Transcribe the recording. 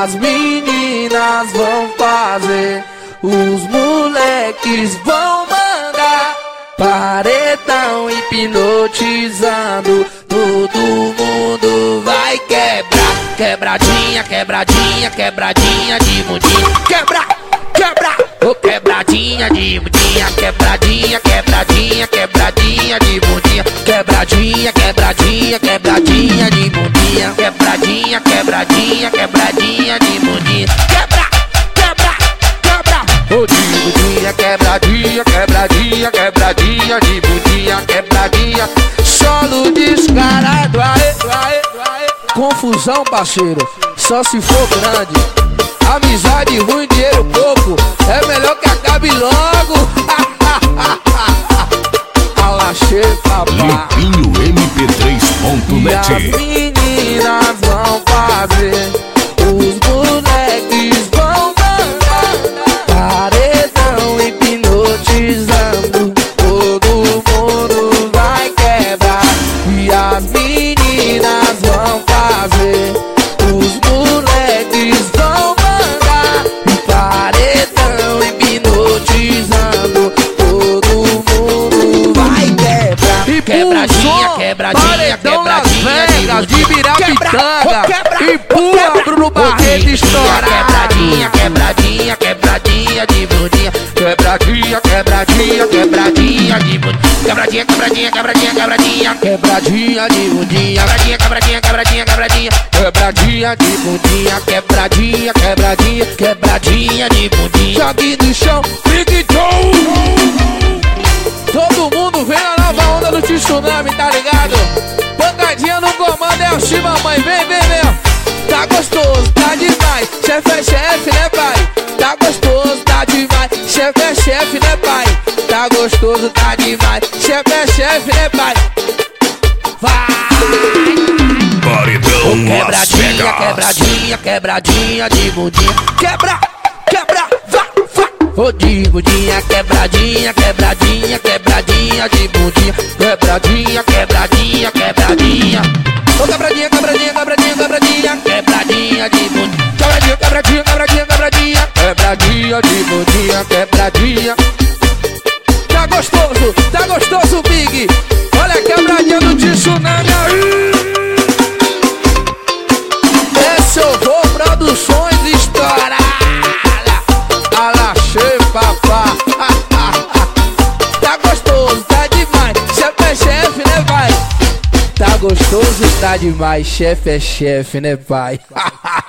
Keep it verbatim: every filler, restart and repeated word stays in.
as meninas vão fazer, os moleques vão mandar. Paredão hipnotizando, todo mundo vai quebrar. Quebradinha, quebradinha, quebradinha de bundinha. Quebra, quebra, ô quebradinha de bundinha. Quebradinha, quebradinha, quebradinha de bundinha. Quebradinha, quebradinha, quebradinha de bundinha. Quebradinha, quebradinha, quebradinha de bundinha. Quebra, quebra, quebra, ô de bundinha. Quebradinha, quebradinha, quebradinha de bundinha. Quebradinha, solo descarado, aê, aê, aê. Confusão, parceiro, só se for grande. Amizade ruim, dinheiro pouco, é melhor que acabe logo. Alaxê, papá. Limpinho M P três ponto net. E as meninas vão fazer, os moleques vão mandar. Paredão hipnotizando, todo mundo vai quebrar. E as meninas vão fazer, os moleques vão mandar. E paredão hipnotizando, todo mundo vai quebrar. E Quebradinha, quebradinha, quebradinha de Birapitanga. E pula Bruno Barreto estourar. Quebradinha, quebradinha, quebradinha de bundinha. Quebradinha, quebradinha, quebradinha de bundinha. Quebradinha, quebradinha, quebradinha, quebradinha. Quebradinha de bundinha. Quebradinha, quebradinha, quebradinha, quebradinha. Quebradinha de bundinha. Quebradinha, quebradinha, quebradinha de bundinha. Jogue no chão, Big Joe. Todo mundo vem a nova onda do tsunami, tá ligado? Pancadinha no comando é o Chimamãe, vem, vem, vem. Tá gostoso, tá demais. Chefe é chefe, né, pai? Tá gostoso, tá demais. Chefe é chefe, né, pai? Tá gostoso, tá demais. Chefe é chefe, né, pai? Vai! Paredão Las Quebradinha, Vegas. quebradinha, quebradinha de bundinha. Quebra, quebra, vai, vai. Ô de bundinha, quebradinha, quebradinha, quebradinha de bundinha. Quebradinha, Quebradinha, quebradinha. ô quebradinha, quebradinha, quebradinha, quebradinha. Quebradinha de bundinha. Quebradinha, quebradinha, quebradinha, quebradinha. Quebradinha de bundinha, quebradinha. Tá gostoso, tá gostoso, Big. Olha a quebradinha do tsunami aí. Esse eu vou produções estourar. Alaxê, papá. Tá gostoso, tá demais. Chefe é chefe, né, pai? Tá gostoso, tá demais. Chefe é chefe, né, pai?